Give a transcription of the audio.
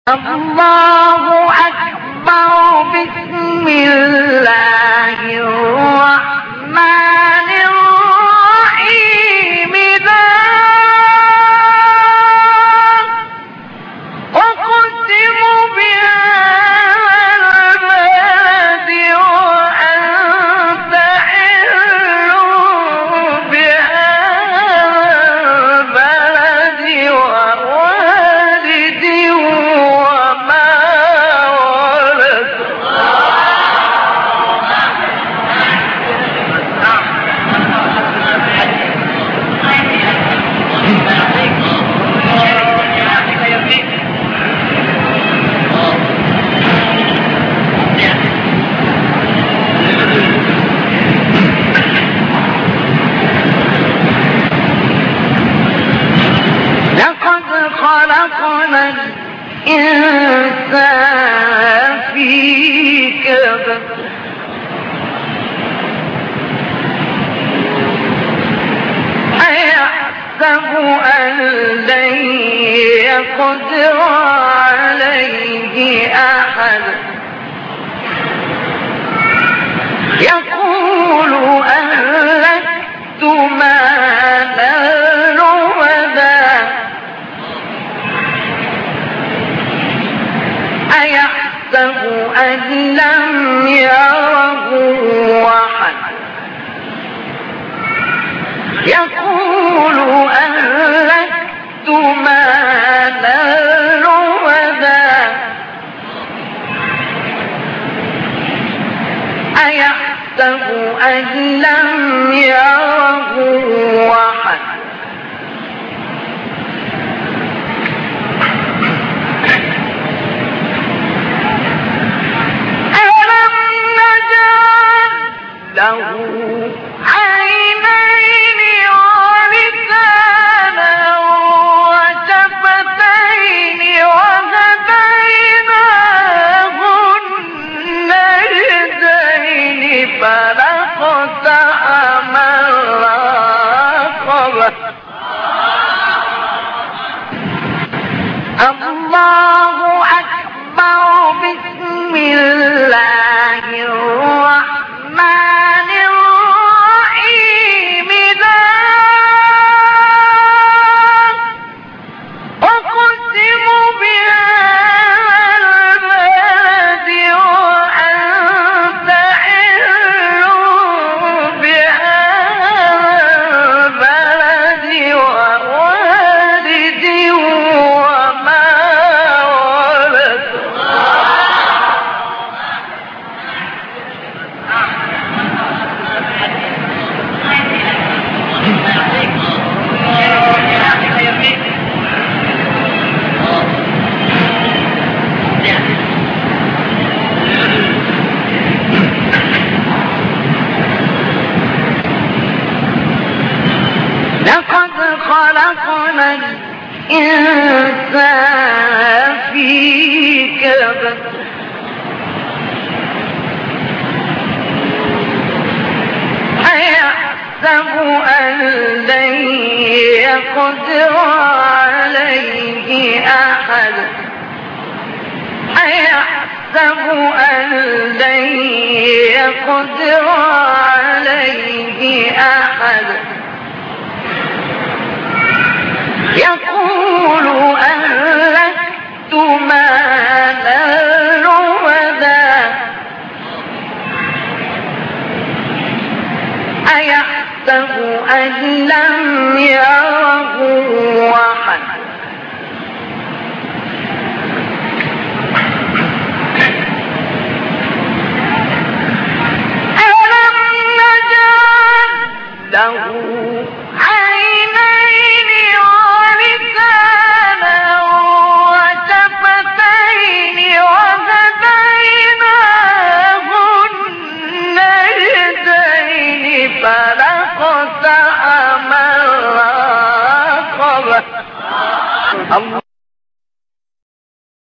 الله أكبر. بسم الله الرحمن الرحيم. أقسم بهذا البلد وأنت حل بهذا البلد ووالد وما ولد. لقد خلقنا الإنسان في كبد. أيحسب أن لن يقدر عليه أحد. يقول أهلكت مالا لبدا. أيحسب أن لم يره أحد. يقول أهلكت مالا لبدا. أيحسب أن لم يره أحد. له عينين ولسانا وشفتين وهديناه النجدين فلاقتحم العقبة. الله أكبر. بسم الله الرحمن الرحيم. أقسم بهذا البلد وأنت حل بهذا البلد ووالد وما ولد. لقد خلقنا الإنسان في كبد. أيحسب أن لن يقدر عليه أحد. أيحسب أن لن يقدر عليه أحد. يقول أهلكت مالا لبدا. أيحسب أن لم يره أحد. ألم نجعل له عينين ولسانا وشفتين وهديناه النجدين فلاقتحم العقبة. الله